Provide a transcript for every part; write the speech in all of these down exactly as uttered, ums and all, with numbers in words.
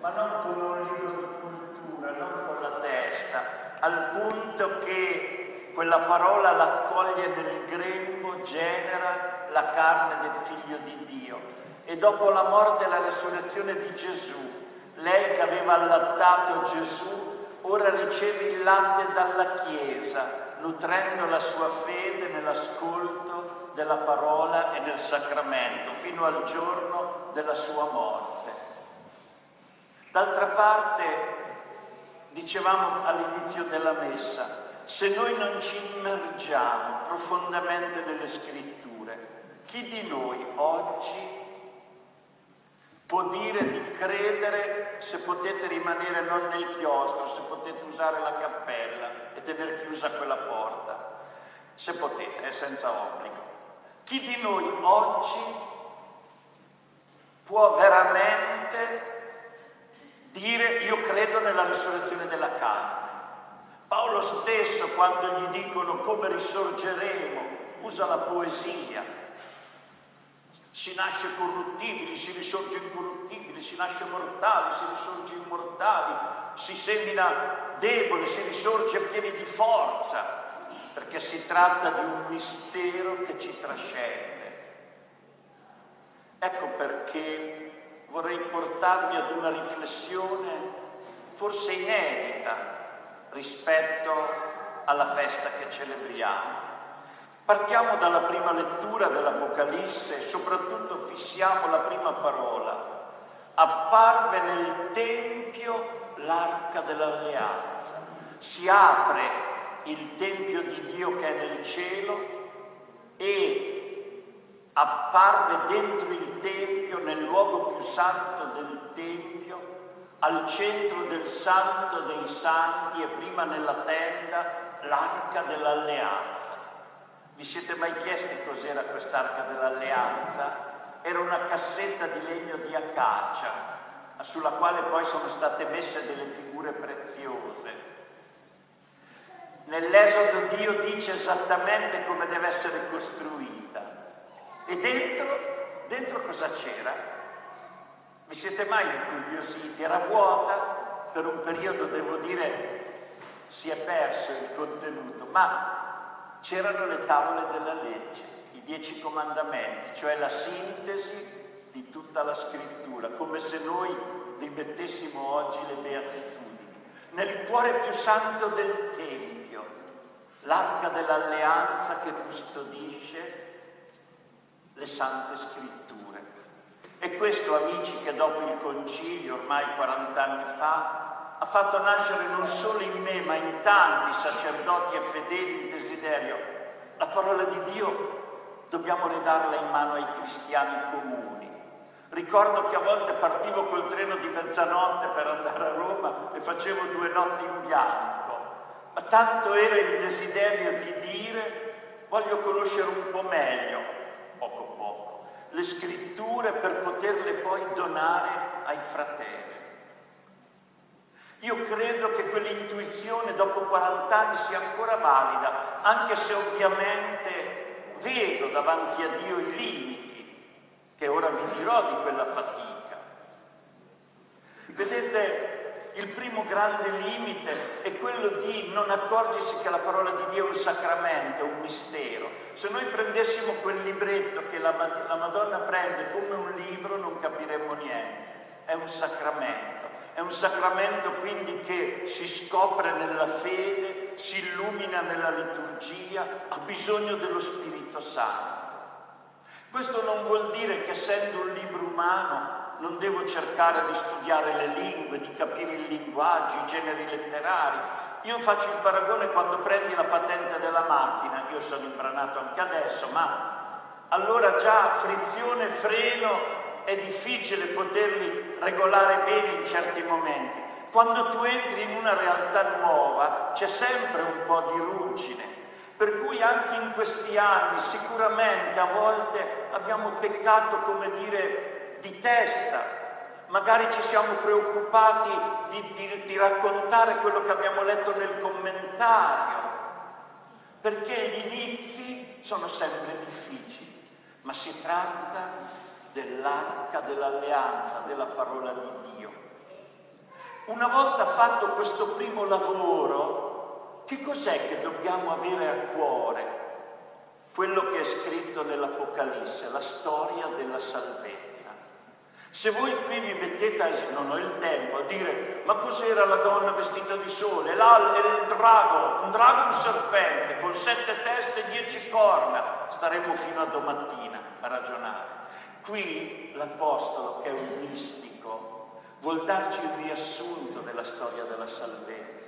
ma non come un libro di cultura, non con la testa, al punto che quella parola l'accoglie nel grembo, genera la carne del Figlio di Dio. E dopo la morte e la resurrezione di Gesù, lei che aveva allattato Gesù, ora riceve il latte dalla Chiesa, nutrendo la sua fede nell'ascolto della parola e nel sacramento, fino al giorno della sua morte. D'altra parte, dicevamo all'inizio della messa, se noi non ci immergiamo profondamente nelle scritture, chi di noi oggi può dire di credere, se potete rimanere non nel chiostro, se potete usare la cappella e tenere chiusa quella porta, se potete, è senza obbligo. Chi di noi oggi può veramente dire io credo nella risurrezione della carne? Paolo stesso, quando gli dicono come risorgeremo, usa la poesia. Si nasce corruttibili, si risorge incorruttibili, si nasce mortali, si risorge immortali, si semina debole, si risorge pieni di forza, perché si tratta di un mistero che ci trascende. Ecco perché vorrei portarvi ad una riflessione forse inedita rispetto alla festa che celebriamo. Partiamo dalla prima lettura dell'Apocalisse e soprattutto fissiamo la prima parola. Apparve nel Tempio l'arca dell'alleanza. Si apre il Tempio di Dio che è nel cielo e apparve dentro il Tempio, nel luogo più santo del Tempio, al centro del Santo dei Santi e prima nella tenda, l'arca dell'alleanza. Vi siete mai chiesti cos'era quest'arca dell'alleanza? Era una cassetta di legno di acacia, sulla quale poi sono state messe delle figure preziose. Nell'Esodo Dio dice esattamente come deve essere costruita. E dentro, dentro cosa c'era? Vi siete mai incuriositi? Era vuota, per un periodo devo dire si è perso il contenuto, ma c'erano le tavole della legge, i dieci comandamenti, cioè la sintesi di tutta la scrittura, come se noi rimettessimo oggi le beatitudini. Nel cuore più santo del Tempio, l'arca dell'alleanza che custodisce le sante scritture. E questo, amici, che dopo il concilio, ormai quaranta anni fa, ha fatto nascere non solo in me, ma in tanti sacerdoti e fedeli il desiderio. La parola di Dio dobbiamo ridarla in mano ai cristiani comuni. Ricordo che a volte partivo col treno di mezzanotte per andare a Roma e facevo due notti in bianco, ma tanto era il desiderio di dire voglio conoscere un po' meglio, poco poco, le scritture per poterle poi donare ai fratelli. Io credo che quell'intuizione dopo quaranta anni sia ancora valida, anche se ovviamente vedo davanti a Dio i limiti, che ora vi dirò di quella fatica. Vedete, il primo grande limite è quello di non accorgersi che la parola di Dio è un sacramento, un mistero. Se noi prendessimo quel libretto che la, la Madonna prende come un libro non capiremmo niente, è un sacramento. È un sacramento quindi che si scopre nella fede, si illumina nella liturgia, ha bisogno dello Spirito Santo. Questo non vuol dire che essendo un libro umano non devo cercare di studiare le lingue, di capire il linguaggio, i generi letterari. Io faccio il paragone quando prendi la patente della macchina, io sono imbranato anche adesso, ma allora già frizione e freno è difficile poterli regolare bene in certi momenti. Quando tu entri in una realtà nuova c'è sempre un po' di ruggine, per cui anche in questi anni sicuramente a volte abbiamo peccato, come dire, di testa. Magari ci siamo preoccupati di, di, di raccontare quello che abbiamo letto nel commentario, perché gli inizi sono sempre difficili, ma si tratta dell'arca dell'alleanza, della parola di Dio. Una volta fatto questo primo lavoro, che cos'è che dobbiamo avere a cuore? Quello che è scritto nell'Apocalisse, la storia della salvezza. Se voi qui vi mettete, a, non ho il tempo, a dire ma cos'era la donna vestita di sole? Là era il drago, un drago, un serpente, con sette teste e dieci corna. Staremo fino a domattina a ragionare. Qui l'Apostolo, che è un mistico, vuol darci il riassunto della storia della salvezza.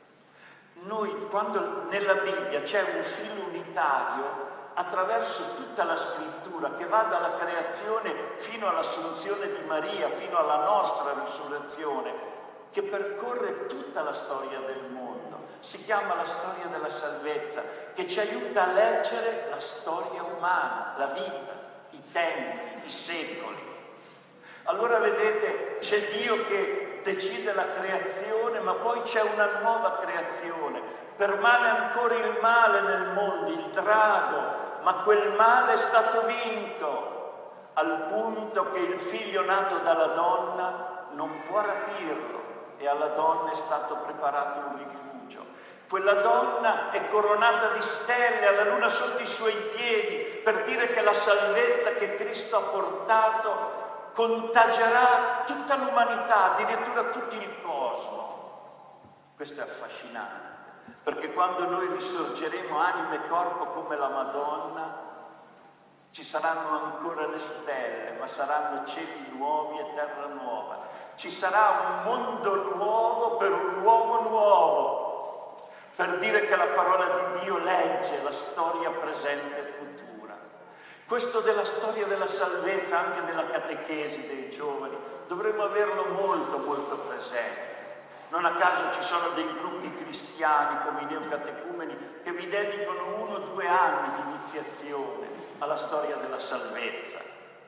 Noi, quando nella Bibbia c'è un filo unitario, attraverso tutta la scrittura che va dalla creazione fino all'assunzione di Maria, fino alla nostra risurrezione, che percorre tutta la storia del mondo. Si chiama la storia della salvezza, che ci aiuta a leggere la storia umana, la vita, i tempi, i secoli. Allora vedete, c'è Dio che decide la creazione, ma poi c'è una nuova creazione. Permane ancora il male nel mondo, il drago, ma quel male è stato vinto, al punto che il figlio nato dalla donna non può rapirlo e alla donna è stato preparato un rifugio. Quella donna è coronata di stelle, alla luna sotto i suoi piedi, per dire che la salvezza che Cristo ha portato contagerà tutta l'umanità, addirittura tutto il cosmo. Questo è affascinante. Perché quando noi risorgeremo anima e corpo come la Madonna, ci saranno ancora le stelle, ma saranno cieli nuovi e terra nuova. Ci sarà un mondo nuovo per un uomo nuovo, per dire che la parola di Dio legge la storia presente e futura. Questo della storia della salvezza, anche nella catechesi dei giovani, dovremmo averlo molto, molto presente. Non a caso ci sono dei gruppi cristiani come i neocatecumeni che vi dedicano uno o due anni di iniziazione alla storia della salvezza.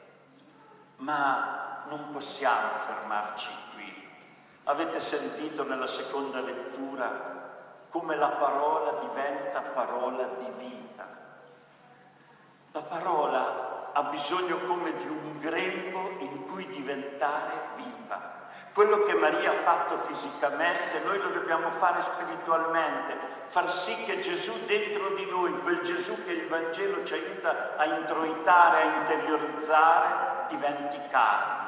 Ma non possiamo fermarci qui. Avete sentito nella seconda lettura come la parola diventa parola di vita. La parola ha bisogno come di un grembo in cui diventare viva. Quello che Maria ha fatto fisicamente, noi lo dobbiamo fare spiritualmente, far sì che Gesù dentro di noi, quel Gesù che il Vangelo ci aiuta a introitare, a interiorizzare, diventi carne.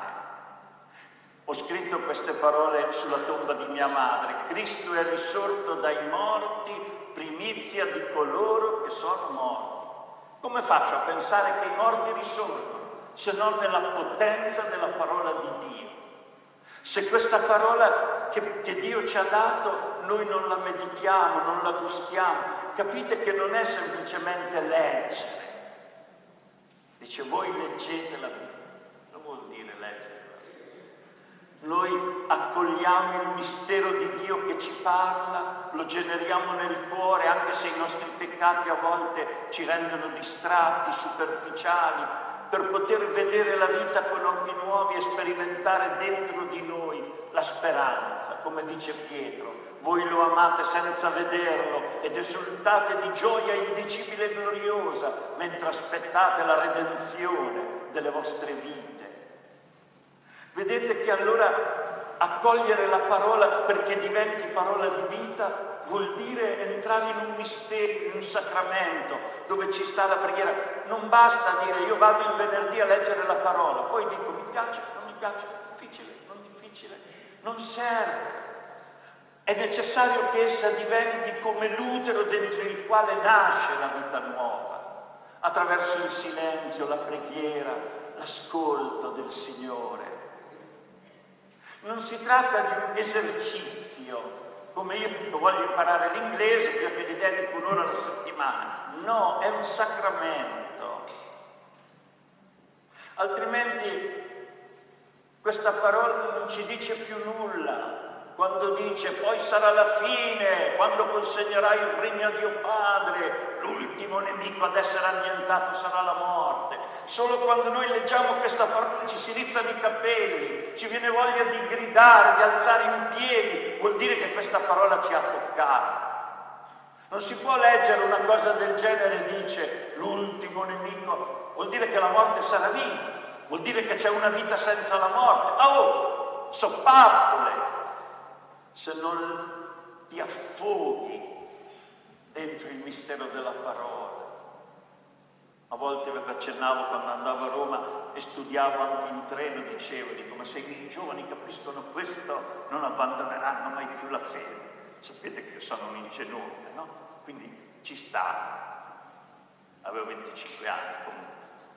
Ho scritto queste parole sulla tomba di mia madre. Cristo è risorto dai morti, primizia di coloro che sono morti. Come faccio a pensare che i morti risorgono, se non nella potenza della parola di Dio? Se questa parola che, che Dio ci ha dato noi non la meditiamo, non la gustiamo, capite che non è semplicemente leggere. Dice voi leggete la Bibbia, non vuol dire leggere la Bibbia. Noi accogliamo il mistero di Dio che ci parla, lo generiamo nel cuore, anche se i nostri peccati a volte ci rendono distratti, superficiali, per poter vedere la vita con occhi nuovi e sperimentare dentro di noi la speranza, come dice Pietro. Voi lo amate senza vederlo ed esultate di gioia indicibile e gloriosa mentre aspettate la redenzione delle vostre vite. Vedete che allora accogliere la parola perché diventi parola di vita vuol dire entrare in un mistero, in un sacramento dove ci sta la preghiera. Non basta dire io vado il venerdì a leggere la parola, poi dico mi piace, non mi piace, difficile, non difficile, non serve. È necessario che essa diventi come l'utero dentro il quale nasce la vita nuova, attraverso il silenzio, la preghiera, l'ascolto del Signore. Non si tratta di un esercizio, come io voglio imparare l'inglese perché gli dedico un'ora alla settimana. No, è un sacramento. Altrimenti questa parola non ci dice più nulla. Quando dice poi sarà la fine, quando consegnerai il regno a Dio Padre, l'ultimo nemico ad essere annientato sarà la morte. Solo quando noi leggiamo questa parola ci si rizzano i capelli, ci viene voglia di gridare, di alzare in piedi, vuol dire che questa parola ci ha toccato. Non si può leggere una cosa del genere e dice l'ultimo nemico, vuol dire che la morte sarà vinta, vuol dire che c'è una vita senza la morte. Oh, sono pappole! se non ti affoghi dentro il mistero della parola. A volte vi accennavo quando andavo a Roma e studiavo anche in treno, dicevo, dico, ma se i giovani capiscono questo non abbandoneranno mai più la fede. Sapete che io sono un ingenuo, no? Quindi ci sta. Avevo venticinque anni comunque.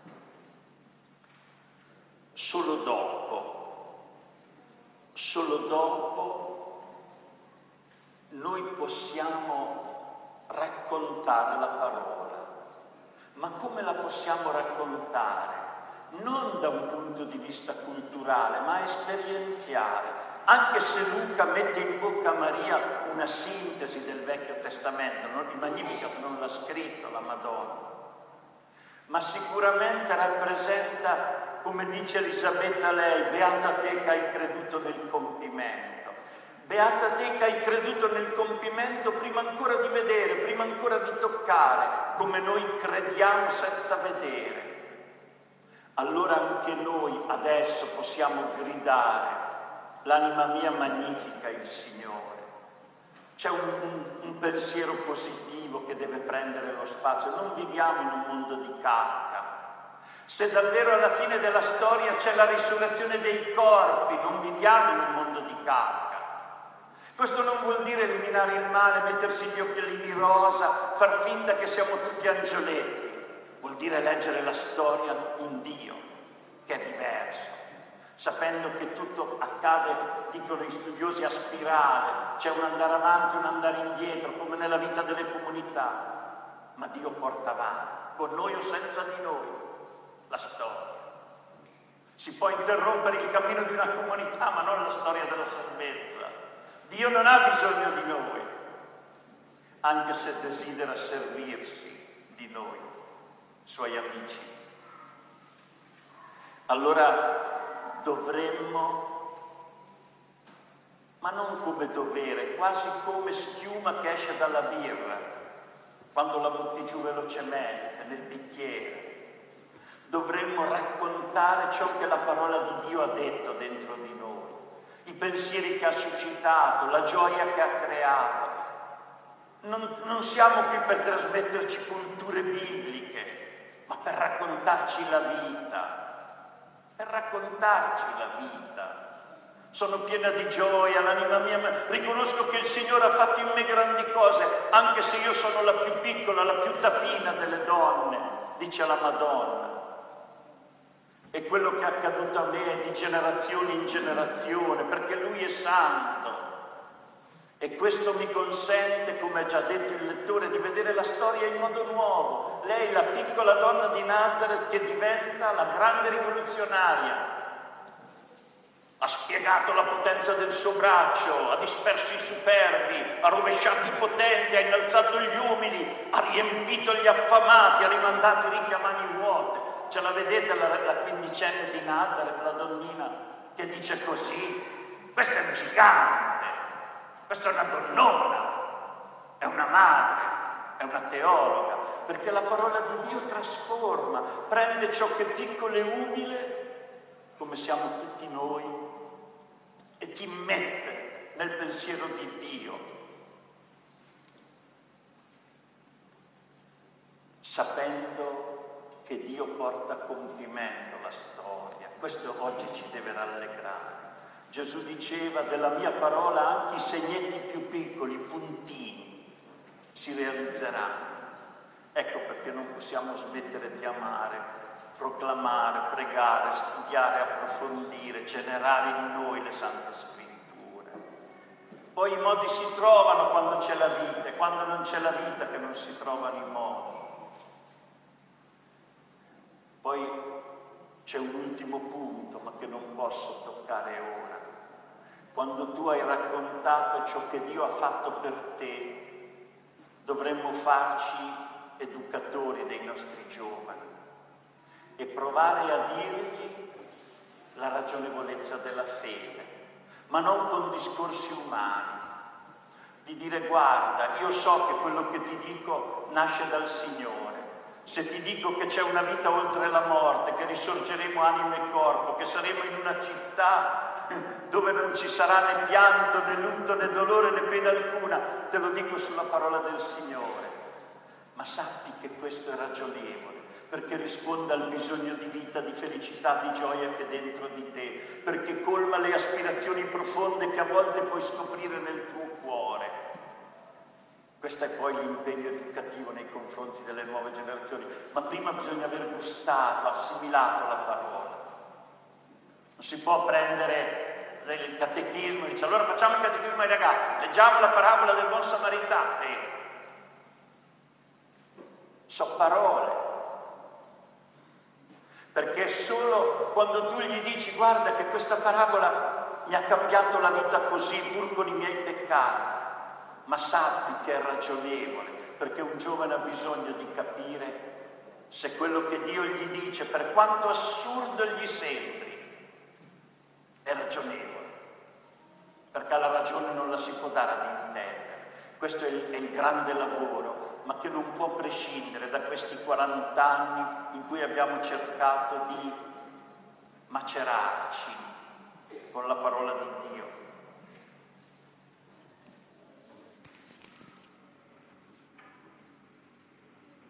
Solo dopo, solo dopo noi possiamo raccontare la parola. Ma come la possiamo raccontare? Non da un punto di vista culturale, ma esperienziale. Anche se Luca mette in bocca a Maria una sintesi del Vecchio Testamento, non, il Magnificat non l'ha scritto la Madonna, ma sicuramente rappresenta, come dice Elisabetta lei, beata te che hai creduto nel compimento. Beata te che hai creduto nel compimento prima ancora di vedere, prima ancora di toccare, come noi crediamo senza vedere. Allora anche noi adesso possiamo gridare: l'anima mia magnifica il Signore. C'è un, un, un pensiero positivo che deve prendere lo spazio. Non viviamo in un mondo di Kafka. Se davvero alla fine della storia c'è la risurrezione dei corpi, non viviamo in un mondo di Kafka. Questo non vuol dire eliminare il male, mettersi gli occhialini rosa, far finta che siamo tutti angioletti. Vuol dire leggere la storia in Dio, che è diverso, sapendo che tutto accade, dicono gli studiosi, a spirale, c'è un andare avanti, un andare indietro, come nella vita delle comunità, ma Dio porta avanti, con noi o senza di noi, la storia. Si può interrompere il cammino di una comunità, ma non la storia della salvezza. Dio non ha bisogno di noi, anche se desidera servirsi di noi, suoi amici. Allora dovremmo, ma non come dovere, quasi come schiuma che esce dalla birra, quando la butti giù velocemente nel bicchiere, dovremmo raccontare ciò che la parola di Dio ha detto dentro di noi, i pensieri che ha suscitato, la gioia che ha creato. Non, non siamo qui per trasmetterci culture bibliche, ma per raccontarci la vita, per raccontarci la vita. Sono piena di gioia, l'anima mia, riconosco che il Signore ha fatto in me grandi cose, anche se io sono la più piccola, la più tapina delle donne, dice la Madonna. E quello che è accaduto a me è di generazione in generazione, perché Lui è santo. E questo mi consente, come ha già detto il lettore, di vedere la storia in modo nuovo. Lei, la piccola donna di Nazareth, che diventa la grande rivoluzionaria. Ha spiegato la potenza del suo braccio, ha disperso i superbi, ha rovesciato i potenti, ha innalzato gli umili, ha riempito gli affamati, ha rimandato i ricchi a mani vuote. Ce la vedete la, la quindicenne di Nazareth, la donnina, che dice così? Questo è un gigante, questa è una donnona, è una madre, è una teologa, perché la parola di Dio trasforma, prende ciò che è piccolo e umile, come siamo tutti noi, e ti mette nel pensiero di Dio, sapendo che Dio porta a compimento la storia. Questo oggi ci deve rallegrare. Gesù diceva: della mia parola anche i segnetti più piccoli, i puntini, si realizzeranno. Ecco perché non possiamo smettere di amare, proclamare, pregare, studiare, approfondire, generare in noi le Sante Scritture. Poi i modi si trovano quando c'è la vita, e quando non c'è la vita che non si trovano i modi. Poi c'è un ultimo punto, ma che non posso toccare ora. Quando tu hai raccontato ciò che Dio ha fatto per te, dovremmo farci educatori dei nostri giovani e provare a dirgli la ragionevolezza della fede, ma non con discorsi umani. Di dire: guarda, io so che quello che ti dico nasce dal Signore. Se ti dico che c'è una vita oltre la morte, che risorgeremo anima e corpo, che saremo in una città dove non ci sarà né pianto, né lutto, né dolore, né pena alcuna. Te lo dico sulla parola del Signore. Ma sappi che questo è ragionevole, perché risponde al bisogno di vita, di felicità, di gioia che è dentro di te, perché colma le aspirazioni profonde che a volte puoi scoprire nel tuo cuore. Questo è poi l'impegno educativo nei confronti delle nuove generazioni, ma prima bisogna aver gustato, assimilato la parola. Non si può prendere il catechismo e dice allora facciamo il catechismo ai ragazzi, leggiamo la parabola del buon samaritano. Eh, so parole, perché solo quando tu gli dici guarda che questa parabola mi ha cambiato la vita così pur con i miei peccati, ma sappi che è ragionevole, perché un giovane ha bisogno di capire se quello che Dio gli dice, per quanto assurdo gli sembri, è ragionevole, perché la ragione non la si può dare ad intendere. Questo è il, è il grande lavoro, ma che non può prescindere da questi quaranta anni in cui abbiamo cercato di macerarci con la parola di Dio.